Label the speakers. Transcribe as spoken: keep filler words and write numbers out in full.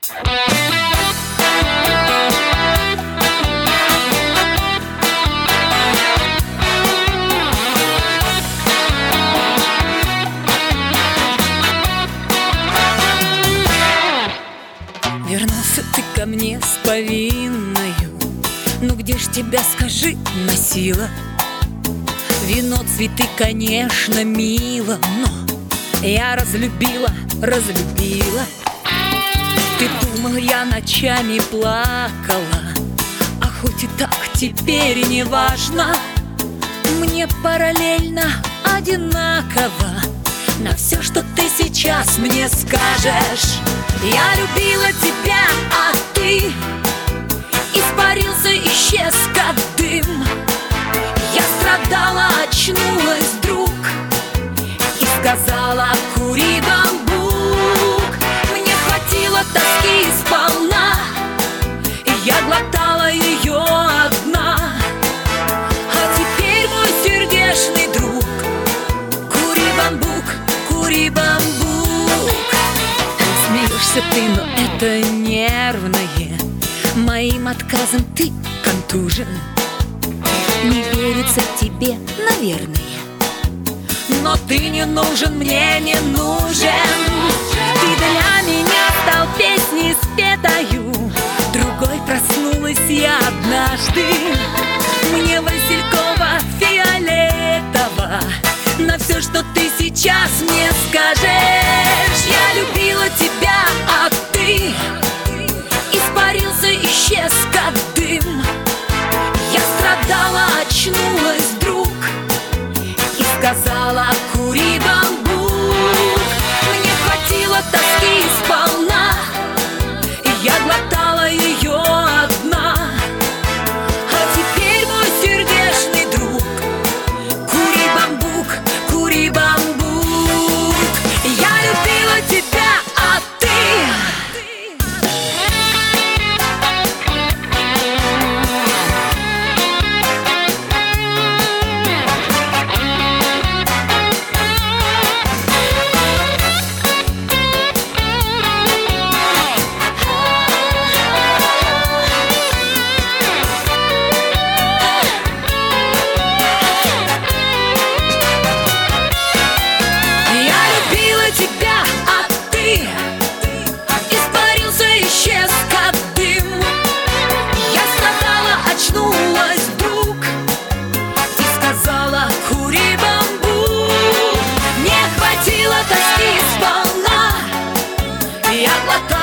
Speaker 1: Вернулся ты ко мне с повинною. Ну где ж тебя, скажи, носила? Вино, цветы, конечно, мило, но я разлюбила, разлюбила. Ты думал, я ночами плакала, а хоть и так, теперь и не важно. Мне параллельно одинаково на все, что ты сейчас мне скажешь. Я любила тебя, а ты испарился, исчез, как дым. Я страдала, очнулась вдруг и сказала: кури, бамбук. Мне хватило тоски сполна, и я глотала ее одна. А теперь, мой сердечный друг, кури, бамбук, кури, бамбук. Смеешься ты, но это нервное. Моим отказом ты контужен. Не верится тебе, наверное, но ты не нужен, мне не нужен. Ты для меня стал песней спетою. Другой проснулась я однажды. Мне васильково фиолетово на все, что ты сейчас мне скажешь. Я любила тебя, а ты испарился, исчез, как дым. Я страдала, очнулась вдруг и сказала: кури, бамбук. Мне хватило тоски сполна, и я глотала ее одна. А теперь, мой сердечный друг, кури, бамбук, кури, бамбук. Я любила тебя, а ты я глотала.